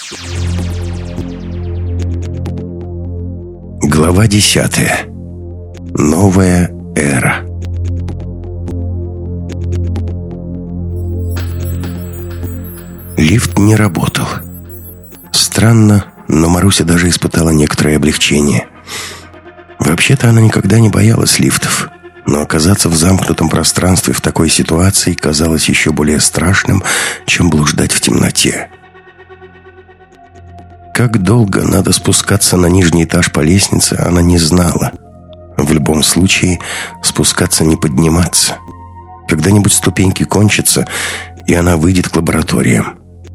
Глава 10. Новая эра. Лифт не работал. Странно, но Маруся даже испытала некоторое облегчение. Вообще-то она никогда не боялась лифтов, но оказаться в замкнутом пространстве в такой ситуации казалось еще более страшным, чем блуждать в темноте. Как долго надо спускаться на нижний этаж по лестнице, она не знала. В любом случае, спускаться не подниматься. Когда-нибудь ступеньки кончатся, и она выйдет к лабораториям.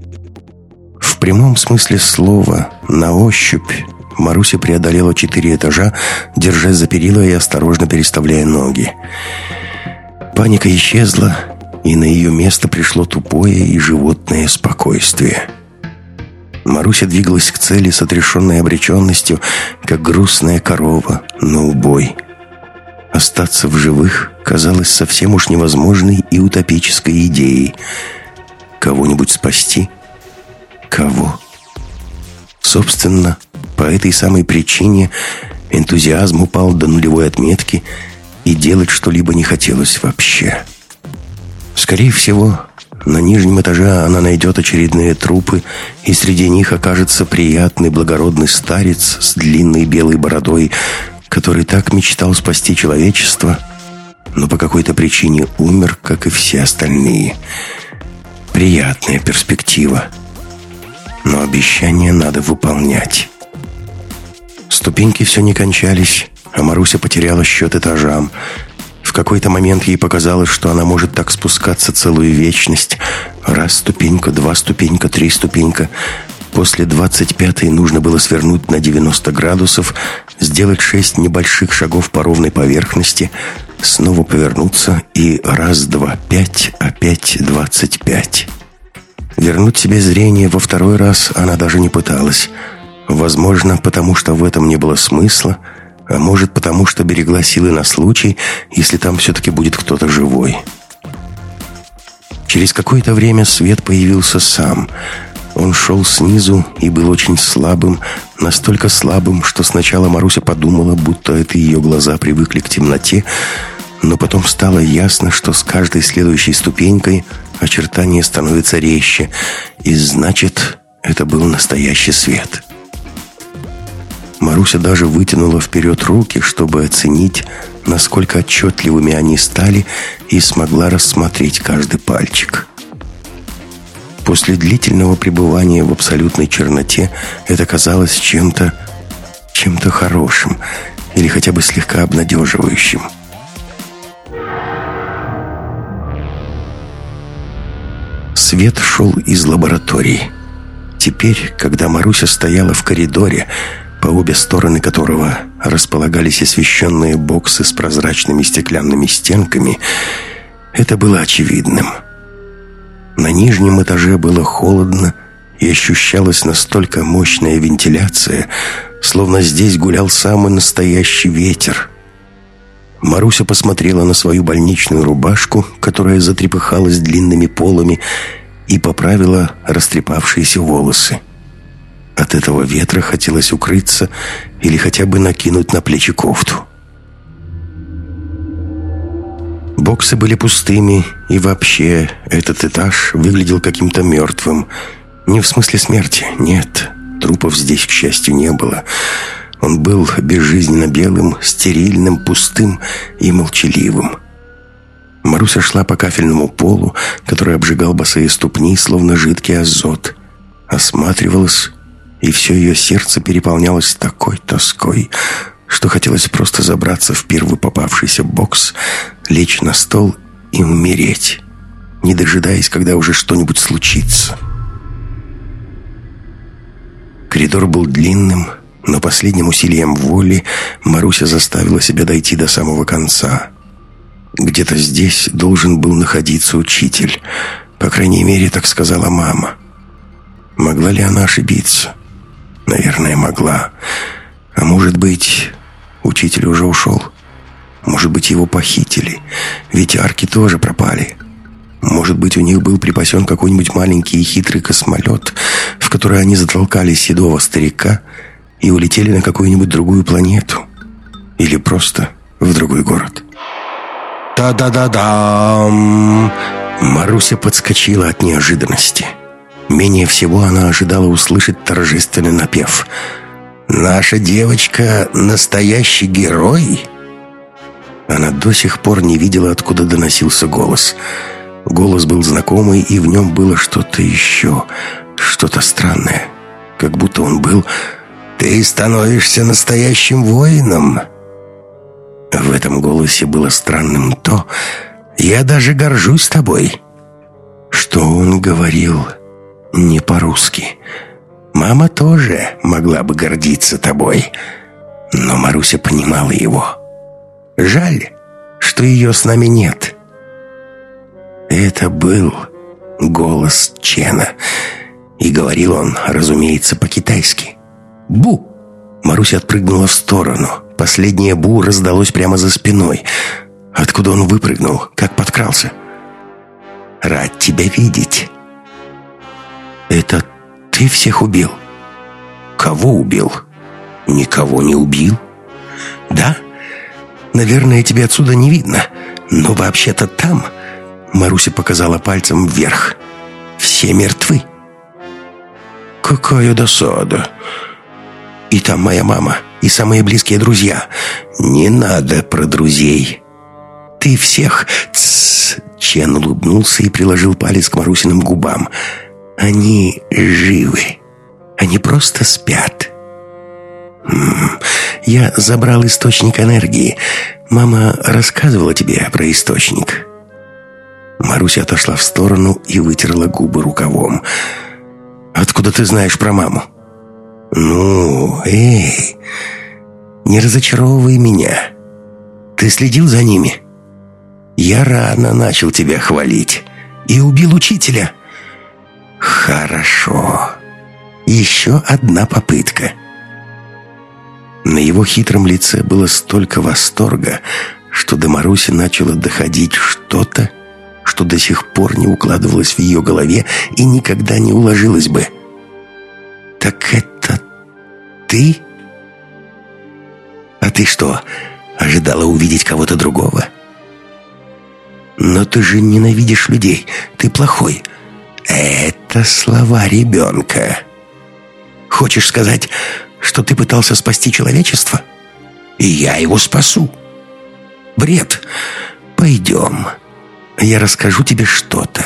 В прямом смысле слова, на ощупь, Маруся преодолела 4 этажа, держась за перила и осторожно переставляя ноги. Паника исчезла, и на ее место пришло тупое и животное спокойствие. Маруся двигалась к цели с отрешенной обреченностью, как грустная корова на убой. Остаться в живых казалось совсем уж невозможной и утопической идеей. Кого-нибудь спасти? Кого? Собственно, по этой самой причине энтузиазм упал до нулевой отметки, и делать что-либо не хотелось вообще. Скорее всего, на нижнем этаже она найдет очередные трупы, и среди них окажется приятный благородный старец с длинной белой бородой, который так мечтал спасти человечество, но по какой-то причине умер, как и все остальные. Приятная перспектива. Но обещания надо выполнять. Ступеньки все не кончались, а Маруся потеряла счет этажам. В какой-то момент ей показалось, что она может так спускаться целую вечность. Раз ступенька, 2 ступенька, 3 ступенька. После 25-й нужно было свернуть на 90 градусов, сделать 6 небольших шагов по ровной поверхности, снова повернуться и раз, 2, 5, опять 25. Вернуть себе зрение во второй раз она даже не пыталась. Возможно, потому что в этом не было смысла, а может, потому что берегла силы на случай, если там все-таки будет кто-то живой. Через какое-то время свет появился сам. Он шел снизу и был очень слабым, настолько слабым, что сначала Маруся подумала, будто это ее глаза привыкли к темноте, но потом стало ясно, что с каждой следующей ступенькой очертания становятся резче, и значит, это был настоящий свет. Маруся даже вытянула вперед руки, чтобы оценить, насколько отчетливыми они стали, и смогла рассмотреть каждый пальчик. После длительного пребывания в абсолютной черноте это казалось чем-то хорошим или хотя бы слегка обнадеживающим. Свет шел из лаборатории. Теперь, когда Маруся стояла в коридоре, по обе стороны которого располагались освещенные боксы с прозрачными стеклянными стенками, это было очевидным. На нижнем этаже было холодно, и ощущалась настолько мощная вентиляция, словно здесь гулял самый настоящий ветер. Маруся посмотрела на свою больничную рубашку, которая затрепыхалась длинными полами, и поправила растрепавшиеся волосы. От этого ветра хотелось укрыться или хотя бы накинуть на плечи кофту. Боксы были пустыми, и вообще этот этаж выглядел каким-то мертвым. Не в смысле смерти, нет, трупов здесь, к счастью, не было. Он был безжизненно белым, стерильным, пустым и молчаливым. Маруся шла по кафельному полу, который обжигал босые ступни, словно жидкий азот. Осматривалась, и все ее сердце переполнялось такой тоской, что хотелось просто забраться в первый попавшийся бокс, лечь на стол и умереть, не дожидаясь, когда уже что-нибудь случится. Коридор был длинным, но последним усилием воли Маруся заставила себя дойти до самого конца. Где-то здесь должен был находиться учитель. По крайней мере, так сказала мама. Могла ли она ошибиться? Наверное, могла. А может быть, учитель уже ушел? Может быть, его похитили? Ведь арки тоже пропали. Может быть, у них был припасен какой-нибудь маленький и хитрый космолет, в который которой они затолкали седого старика и улетели на какую-нибудь другую планету. Или просто в другой город. Та-да-да-дам! Маруся подскочила от неожиданности. Менее всего она ожидала услышать торжественный напев. «Наша девочка — настоящий герой?» Она до сих пор не видела, откуда доносился голос. Голос был знакомый, и в нем было что-то еще, что-то странное. Как будто он был: «Ты становишься настоящим воином». В этом голосе было странным то: «Я даже горжусь тобой». Что он говорил не по-русски. Мама тоже могла бы гордиться тобой. Но Маруся понимала его. Жаль, что ее с нами нет. Это был голос Чена. И говорил он, разумеется, по-китайски. «Бу!» Маруся отпрыгнула в сторону. Последнее «бу» раздалось прямо за спиной. Откуда он выпрыгнул? Как подкрался? «Рад тебя видеть». «Это ты всех убил?» «Кого убил?» «Никого не убил». «Да? Наверное, тебе отсюда не видно. Но вообще-то там...» Маруся показала пальцем вверх. «Все мертвы». «Какая досада! И там моя мама, и самые близкие друзья». «Не надо про друзей. Ты всех...» «Тссс!» Чен улыбнулся и приложил палец к Марусиным губам. «Они живы. Они просто спят». «Я забрал источник энергии. Мама рассказывала тебе про источник». Маруся отошла в сторону и вытерла губы рукавом. «Откуда ты знаешь про маму?» «Ну, эй, не разочаровывай меня. Ты следил за ними? Я рано начал тебя хвалить. И убил учителя». «Хорошо. Еще одна попытка». На его хитром лице было столько восторга, что до Маруси начало доходить что-то, что до сих пор не укладывалось в ее голове и никогда не уложилось бы. «Так это ты? А ты что, ожидала увидеть кого-то другого? Но ты же ненавидишь людей, ты плохой». «Это слова ребенка. Хочешь сказать, что ты пытался спасти человечество? И я его спасу? Бред. Пойдем. Я расскажу тебе что-то.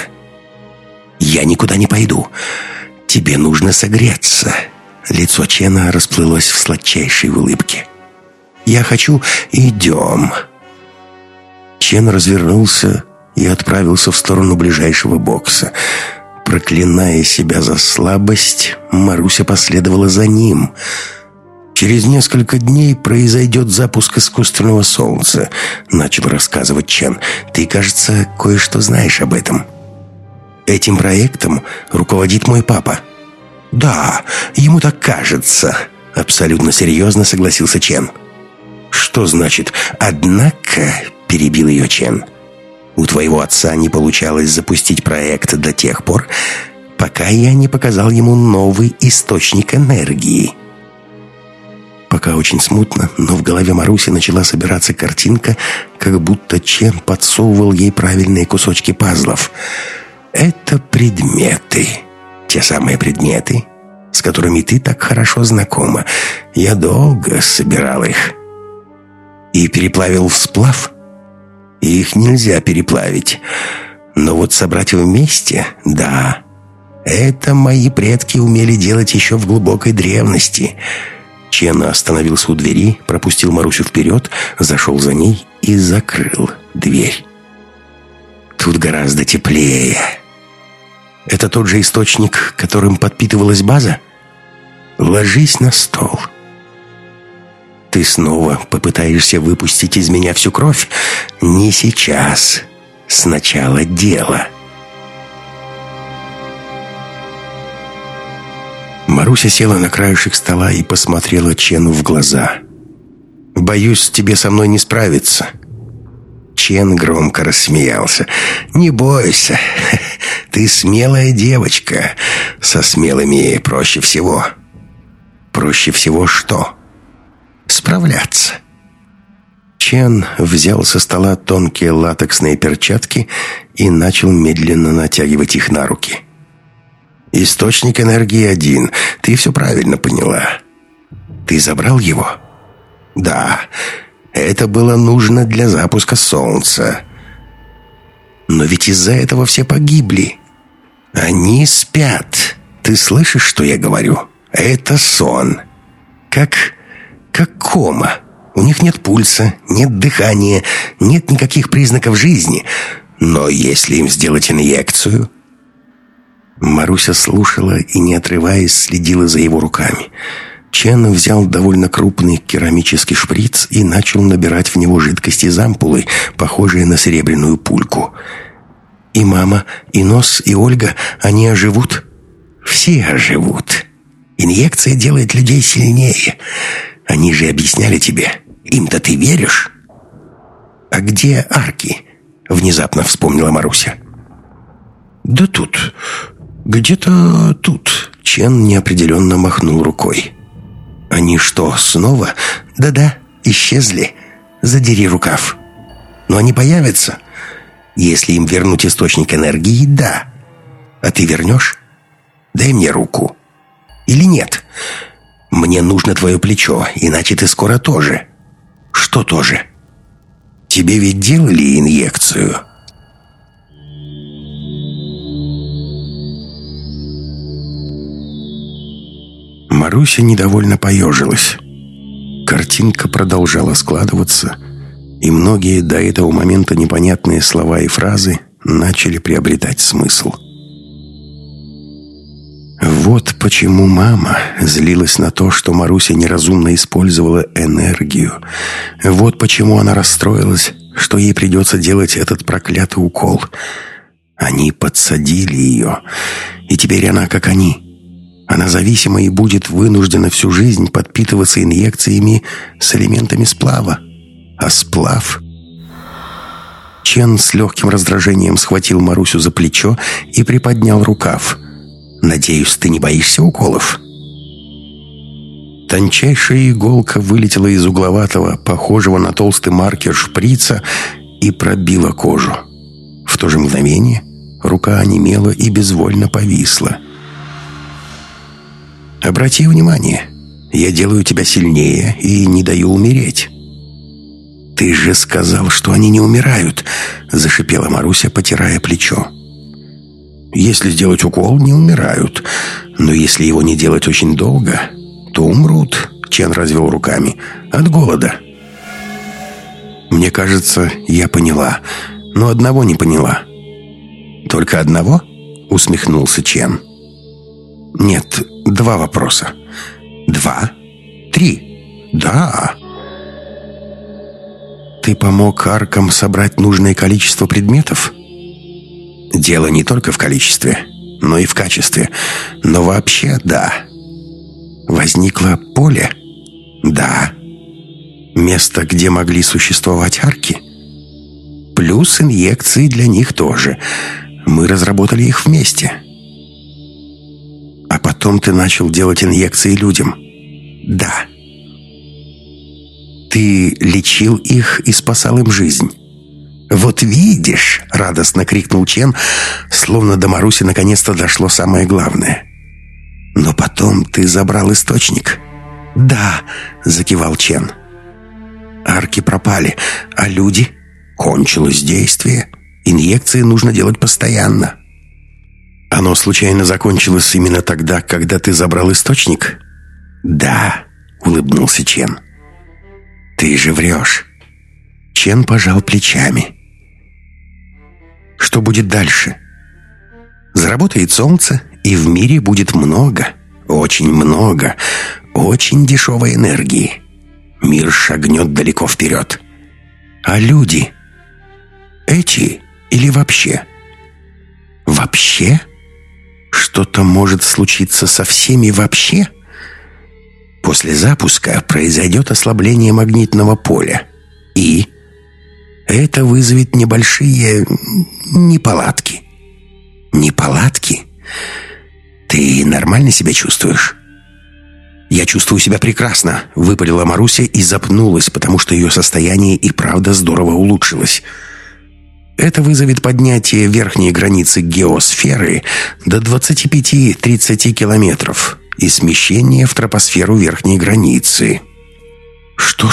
Я никуда не пойду. Тебе нужно согреться». Лицо Чена расплылось в сладчайшей улыбке. «Я хочу... Идем». Чен развернулся и отправился в сторону ближайшего бокса. Проклиная себя за слабость, Маруся последовала за ним. «Через несколько дней произойдет запуск искусственного солнца», — начал рассказывать Чен. «Ты, кажется, кое-что знаешь об этом». «Этим проектом руководит мой папа». «Да, ему так кажется», — абсолютно серьезно согласился Чен. «Что значит «однако», — перебил ее Чен. «У твоего отца не получалось запустить проект до тех пор, пока я не показал ему новый источник энергии». Пока очень смутно, но в голове Маруси начала собираться картинка, как будто Чен подсовывал ей правильные кусочки пазлов. «Это предметы. Те самые предметы, с которыми ты так хорошо знакома. Я долго собирал их. И переплавил в сплав. Их нельзя переплавить. Но вот собрать вместе, да. Это мои предки умели делать еще в глубокой древности». Чен остановился у двери, пропустил Марусю вперед, зашел за ней и закрыл дверь. «Тут гораздо теплее. Это тот же источник, которым подпитывалась база? Ложись на стол. Ты снова попытаешься выпустить из меня всю кровь? Не сейчас. Сначала дело». Маруся села на краешек стола и посмотрела Чену в глаза. «Боюсь, тебе со мной не справиться». Чен громко рассмеялся. «Не бойся, ты смелая девочка. Со смелыми проще всего». «Проще всего что?» «Справляться». Чен взял со стола тонкие латексные перчатки и начал медленно натягивать их на руки. «Источник энергии один. Ты все правильно поняла. Ты забрал его?» «Да, это было нужно для запуска солнца. Но ведь из-за этого все погибли. Они спят. Ты слышишь, что я говорю? Это сон. Как кома. У них нет пульса, нет дыхания, нет никаких признаков жизни. Но если им сделать инъекцию...» Маруся слушала и, не отрываясь, следила за его руками. Чен взял довольно крупный керамический шприц и начал набирать в него жидкость из ампулы, похожие на серебряную пульку. «И мама, и Нос, и Ольга, они оживут?» «Все оживут. Инъекция делает людей сильнее. Они же объясняли тебе. Им-то ты веришь?» «А где арки?» — внезапно вспомнила Маруся. «Да тут. Где-то тут». Чен неопределенно махнул рукой. «Они что, снова?» «Да-да, исчезли. Задери рукав. Но они появятся. Если им вернуть источник энергии, да. А ты вернешь? Дай мне руку. Или нет? Мне нужно твое плечо, иначе ты скоро тоже». «Что тоже?» «Тебе ведь делали инъекцию?» Маруся недовольно поежилась. Картинка продолжала складываться, и многие до этого момента непонятные слова и фразы начали приобретать смысл. Вот почему мама злилась на то, что Маруся неразумно использовала энергию. Вот почему она расстроилась, что ей придется делать этот проклятый укол. Они подсадили ее, и теперь она как они. Она зависима и будет вынуждена всю жизнь подпитываться инъекциями с элементами сплава. А сплав... Чен с легким раздражением схватил Марусю за плечо и приподнял рукав. «Надеюсь, ты не боишься уколов?» Тончайшая иголка вылетела из угловатого, похожего на толстый маркер шприца, и пробила кожу. В то же мгновение рука онемела и безвольно повисла. «Обрати внимание, я делаю тебя сильнее и не даю умереть». «Ты же сказал, что они не умирают», — зашипела Маруся, потирая плечо. «Если сделать укол, не умирают. Но если его не делать очень долго, то умрут», — Чен развел руками, — «от голода». «Мне кажется, я поняла, но одного не поняла». «Только одного?» — усмехнулся Чен. «Нет, 2 вопроса». 2? 3? Да. Ты помог аркам собрать нужное количество предметов? Дело не только в количестве, но и в качестве. Но вообще, да. Возникло поле? Да. Место, где могли существовать арки? Плюс инъекции для них тоже. Мы разработали их вместе. А потом ты начал делать инъекции людям? Да. Ты лечил их и спасал им жизнь. «Вот видишь!» — радостно крикнул Чен, словно до Маруси наконец-то дошло самое главное. «Но потом ты забрал источник». «Да!» — закивал Чен. «Арки пропали, а люди?» «Кончилось действие. Инъекции нужно делать постоянно». «Оно случайно закончилось именно тогда, когда ты забрал источник?» «Да», — улыбнулся Чен. «Ты же врешь». Чен пожал плечами. «Что будет дальше?» «Заработает солнце, и в мире будет много, очень дешевой энергии. Мир шагнет далеко вперед. А люди? Эти или вообще?» «Вообще? Что-то может случиться со всеми вообще?» «После запуска произойдет ослабление магнитного поля. И Это вызовет небольшие неполадки. Неполадки? Ты нормально себя чувствуешь? «Я чувствую себя прекрасно», — выпалила Маруся и запнулась, потому что ее состояние и правда здорово улучшилось. Это вызовет поднятие верхней границы геосферы до 25-30 километров и смещение в тропосферу верхней границы. Что?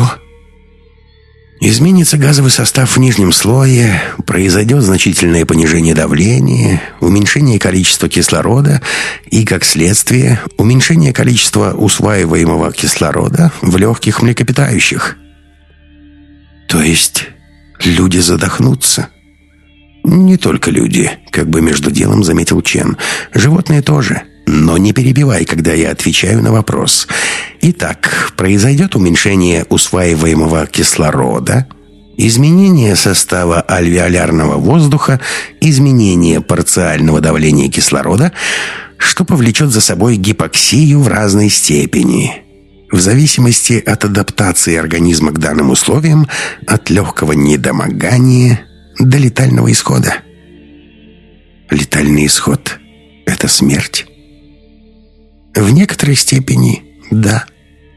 Изменится газовый состав в нижнем слое, произойдет значительное понижение давления, уменьшение количества кислорода и, как следствие, уменьшение количества усваиваемого кислорода в легких млекопитающих. То есть люди задохнутся? Не только люди, как бы между делом заметил Чен. Животные тоже. Но не перебивай, когда я отвечаю на вопрос. Итак, произойдет уменьшение усваиваемого кислорода, изменение состава альвеолярного воздуха, изменение парциального давления кислорода, что повлечет за собой гипоксию в разной степени, в зависимости от адаптации организма к данным условиям, от легкого недомогания до летального исхода. Летальный исход — это смерть? В некоторой степени да.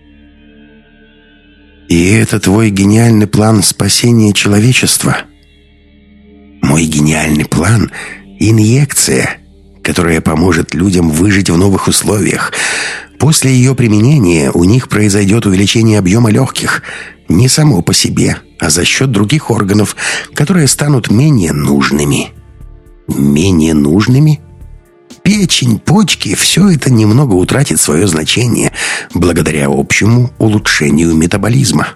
И это твой гениальный план спасения человечества? Мой гениальный план — инъекция, которая поможет людям выжить в новых условиях. После ее применения у них произойдет увеличение объема легких, не само по себе, а за счет других органов, которые станут менее нужными. Менее нужными? Печень, почки — все это немного утратит свое значение благодаря общему улучшению метаболизма.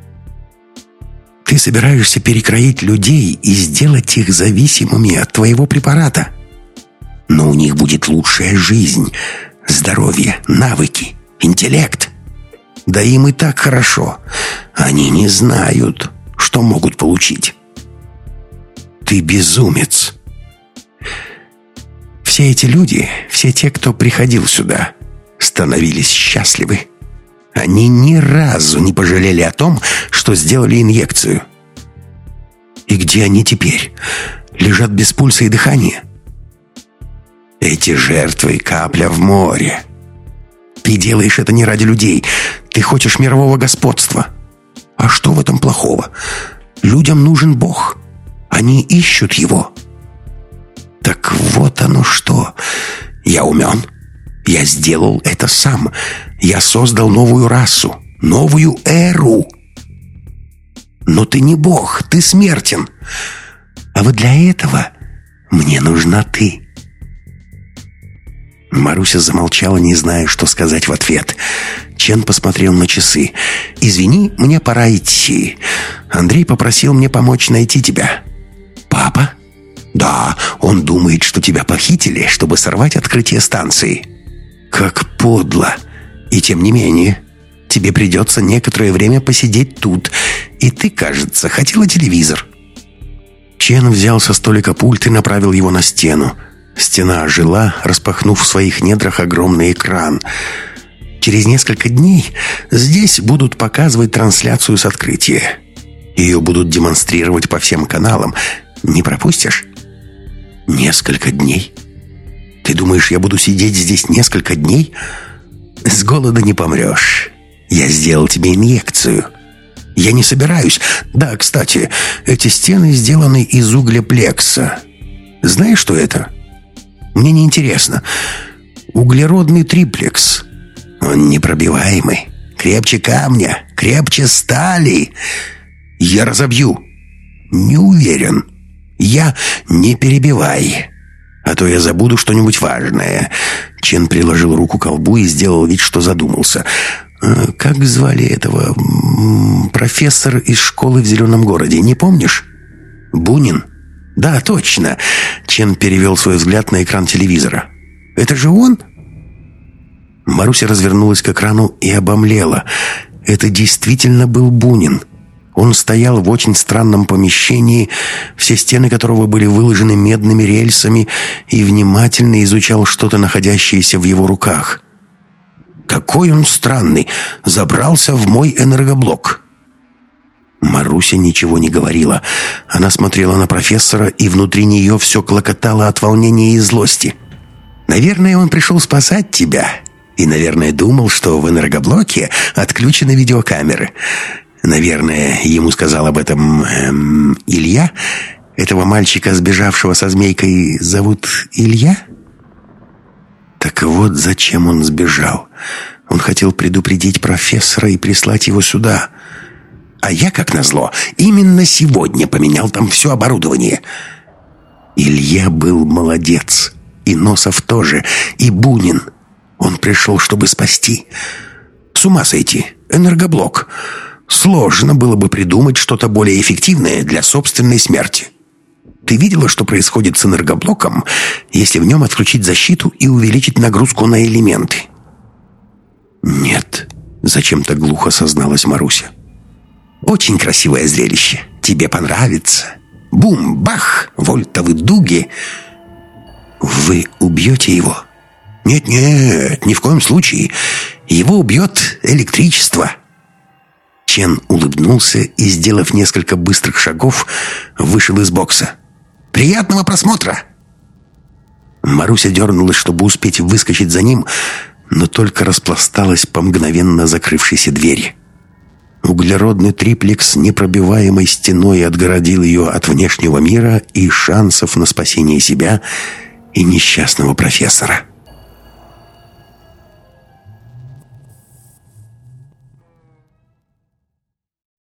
Ты собираешься перекроить людей и сделать их зависимыми от твоего препарата. Но у них будет лучшая жизнь, здоровье, навыки, интеллект. Да им и так хорошо. Они не знают, что могут получить. Ты безумец. Все эти люди, все те, кто приходил сюда, становились счастливы. Они ни разу не пожалели о том, что сделали инъекцию. И где они теперь? Лежат без пульса и дыхания? Эти жертвы — капля в море. Ты делаешь это не ради людей. Ты хочешь мирового господства. А что в этом плохого? Людям нужен Бог. Они ищут его. Так вот оно что. Я умен. Я сделал это сам. Я создал новую расу, новую эру. Но ты не Бог, ты смертен. А вот для этого мне нужна ты. Маруся замолчала, не зная, что сказать в ответ. Чен посмотрел на часы. «Извини, мне пора идти. Андрей попросил мне помочь найти тебя». «Папа?» «Да, он думает, что тебя похитили, чтобы сорвать открытие станции». «Как подло! И тем не менее, тебе придется некоторое время посидеть тут. И ты, кажется, хотела телевизор». Чен взял со столика пульт и направил его на стену. Стена ожила, распахнув в своих недрах огромный экран. Через несколько дней здесь будут показывать трансляцию с открытия. Ее будут демонстрировать по всем каналам. Не пропустишь? Несколько дней? Ты думаешь, я буду сидеть здесь несколько дней? С голода не помрешь. Я сделал тебе инъекцию. Я не собираюсь. Да, кстати, эти стены сделаны из углеплекса. Знаешь, что это? Мне не интересно. Углеродный триплекс. Он непробиваемый. Крепче камня, крепче стали. Я разобью. Не уверен. Не перебивай, а то я забуду что-нибудь важное. Чен приложил руку к колбу и сделал вид, что задумался. Как звали этого профессор из школы в Зеленом городе, не помнишь? Бунин? Да, точно. Чен перевел свой взгляд на экран телевизора. Это же он? Маруся развернулась к экрану и обомлела. Это действительно был Бунин. Он стоял в очень странном помещении, все стены которого были выложены медными рельсами, и внимательно изучал что-то, находящееся в его руках. «Какой он странный! Забрался в мой энергоблок!» Маруся ничего не говорила. Она смотрела на профессора, и внутри нее все клокотало от волнения и злости. «Наверное, он пришел спасать тебя. И, наверное, думал, что в энергоблоке отключены видеокамеры. Наверное, ему сказал об этом Илья. Этого мальчика, сбежавшего со змейкой, зовут Илья?» Так вот, зачем он сбежал. Он хотел предупредить профессора и прислать его сюда. А я, как назло, именно сегодня поменял там все оборудование. Илья был молодец. И Носов тоже. И Бунин. Он пришел, чтобы спасти. С ума сойти. Энергоблок. Сложно было бы придумать что-то более эффективное для собственной смерти. Ты видела, что происходит с энергоблоком, если в нем отключить защиту и увеличить нагрузку на элементы? Нет. Зачем-то глухо созналась Маруся. Очень красивое зрелище. Тебе понравится. Бум-бах, вольтовы дуги. Вы убьете его? Нет-нет, ни в коем случае. Его убьет электричество. Чен улыбнулся и, сделав несколько быстрых шагов, вышел из бокса. «Приятного просмотра!» Маруся дернулась, чтобы успеть выскочить за ним, но только распласталась по мгновенно закрывшейся двери. Углеродный триплекс непробиваемой стеной отгородил ее от внешнего мира и шансов на спасение себя и несчастного профессора.